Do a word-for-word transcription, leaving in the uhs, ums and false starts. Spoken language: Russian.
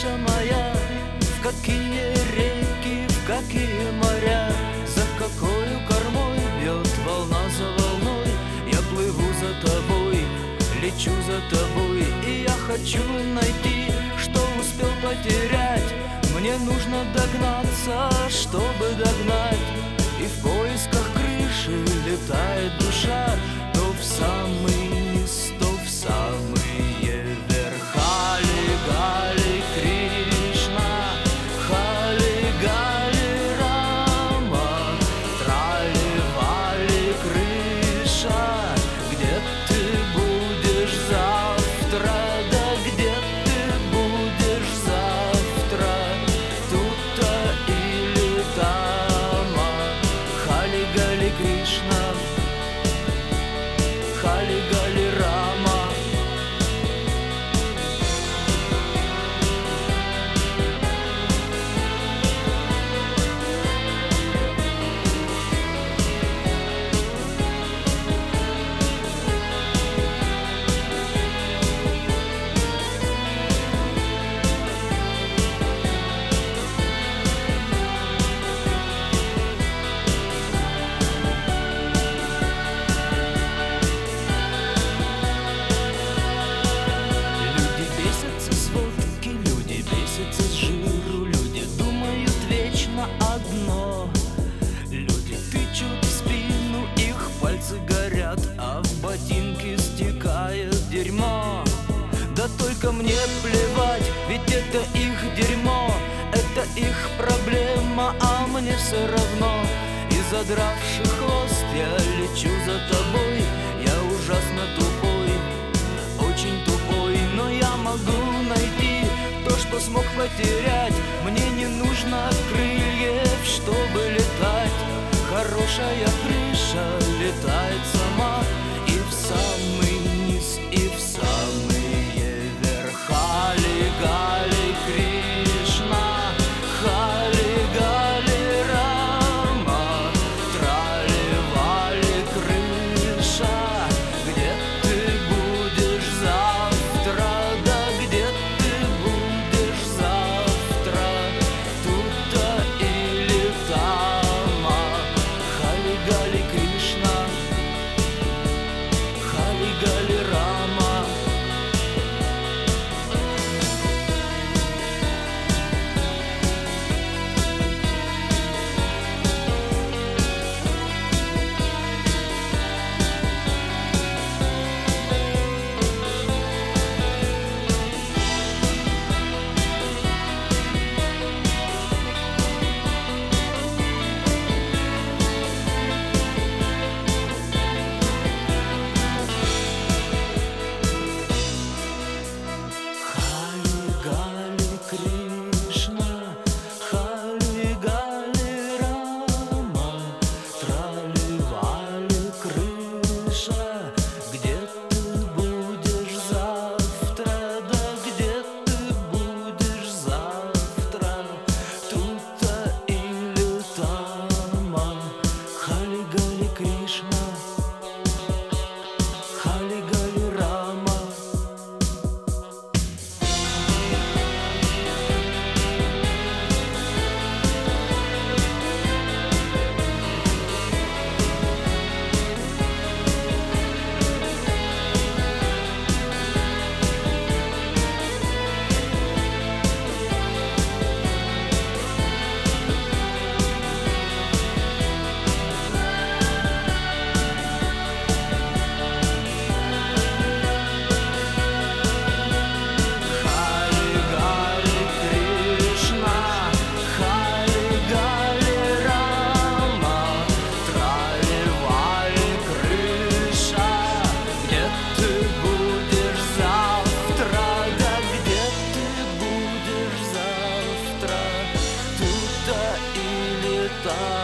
крыша моя, в какие реки, в какие моря, за какою кормой бьет волна за волной. Я плыву за тобой, лечу за тобой, и я хочу найти, что успел потерять. Мне нужно догнаться, чтобы догнать, и в поисках крыши летает душа то в самый низ, то в самые верха. Хали Гали Кришна, Хали Гали Рама, трали вали крыша. Где ты будешь завтра? Да где ты будешь завтра? Тут-то или тама? Хали Гали Кришна, Хали Гали Рама. Одно. Люди тычут в спину, их пальцы горят, а в ботинки стекает дерьмо. Да только мне плевать, ведь это их дерьмо, это их проблема, а мне все равно. И задравший хвост я лечу за тобой. Я ужасно тупой, очень тупой, но я могу найти то, что смог потерять. Мне не нужно крыльев, чтобы летать. Хорошая крыша летает сама и в самый низ, и в самые верха. Хали Гали Кришна, Хали Гали Рама, трали вали крыша. Где ты будешь завтра? Да где ты будешь завтра? Тут-то или тама? Хали Гали Кришна, Хали Гали Рама. Кришна, Хали Гали Рама, трали вали крыша. Где ты будешь завтра? Да где ты будешь завтра? Тут-то или тама? Хали Гали Кришна, Хали Гали Рама. Та